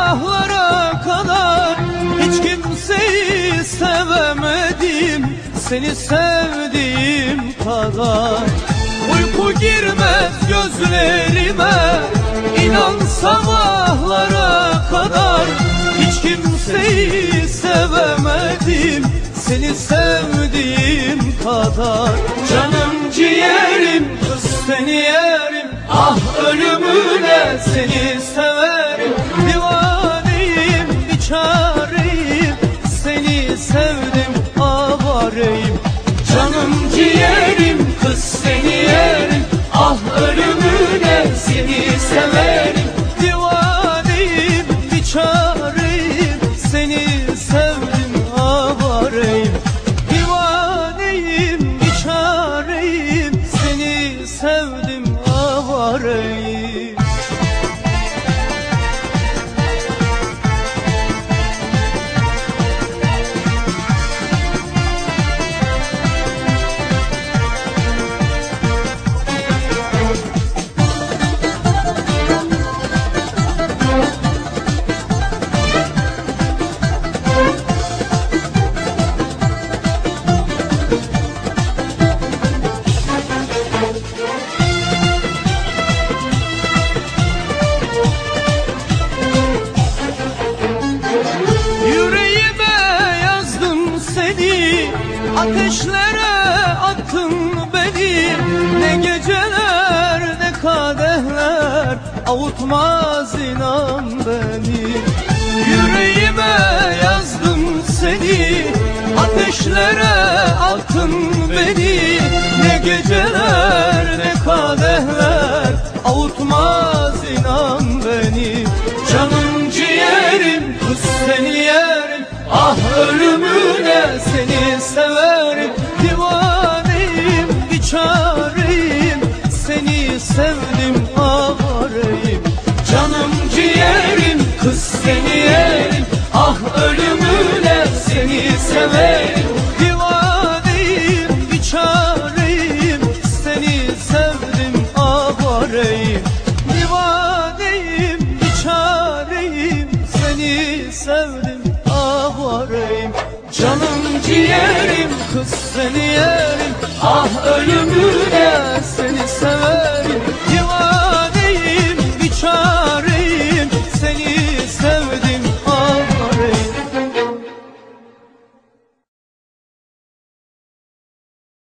sabahlara kadar hiç kimseyi sevemedim, seni sevdiğim kadar. Uyku girmez gözlerime, inan sabahlara kadar hiç kimseyi sevemedim, seni sevdiğim kadar. Canım ciğerim, kız seni yerim, ah ölümüne seni severim. Divaneyim, biçareyim, seni sevdim avareyim. Canım ciğerim, kız seni yerim, ah ölümüne seni severim. Divaneyim, biçareyim, seni sevdim avareyim. Divaneyim, biçareyim, seni sevdim avareyim. Ateşlere attın beni, ne geceler ne kadehler avutmaz inan beni. Yüreğime yazdım seni, ateşlere attın beni, ne geceler ne kadehler avutmaz inan beni. Canım ciğerim, kız seni yerim, ah ölümüne seni severim. Divaneyim, biçareyim, seni sevdim avareyim. Canım ciğerim, kız seni yerim, ah ölümüne seni severim. Divaneyim, biçareyim, seni sevdim avareyim. Divaneyim, biçareyim, seni sevdim avareyim. Canım ciğerim, kız seni yerim, ah ölümüne seni severim.